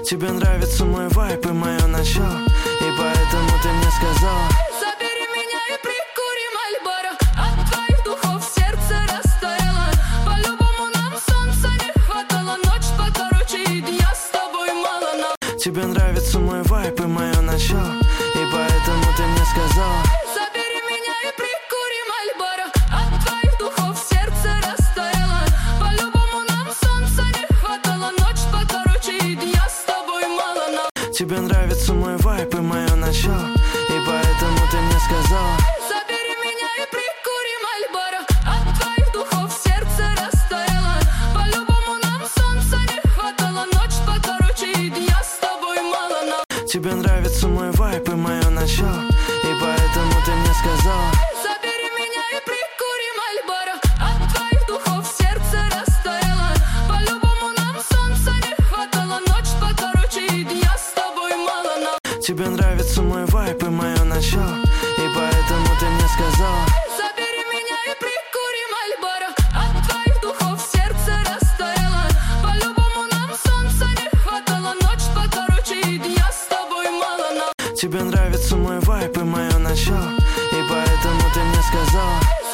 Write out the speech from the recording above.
Тебе нравится мой вайб и мое начало, и поэтому ты мне сказала: забери меня и прикури Мальборо. От твоих духов сердце растаяло. По-любому нам солнца не хватало. Ночь покороче и дня с тобой мало. Но тебе нравится мой вайб и мое начало, и поэтому ты мне сказала: забери меня и прикури Мальборо. От твоих духов сердце растаяло. По-любому нам солнца не хватало. Ночь покороче и дня с тобой мало. Но тебе нравится мой вайб и мое начало, и поэтому ты мне сказала: забери меня и прикури Мальборо. От твоих духов сердце растаяло. По-любому нам солнца не хватало. Ночь покороче и дня с тобой мало. Но тебе нравится мой вайб и мое начало, и поэтому ты мне сказала: забери меня и прикури Мальборо. От твоих духов сердце растаяло. По-любому нам солнца не хватало. Ночь покороче и дня с тобой мало. Но тебе нравится мой вайб и мое начало, и поэтому ты мне сказала: забери меня и прикури Мальборо. От твоих духов сердце растаяло. По-любому нам солнца не хватало. Ночь покороче и дня с тобой мало. Но тебе нравится мой вайб и мое начало, и поэтому ты мне сказала: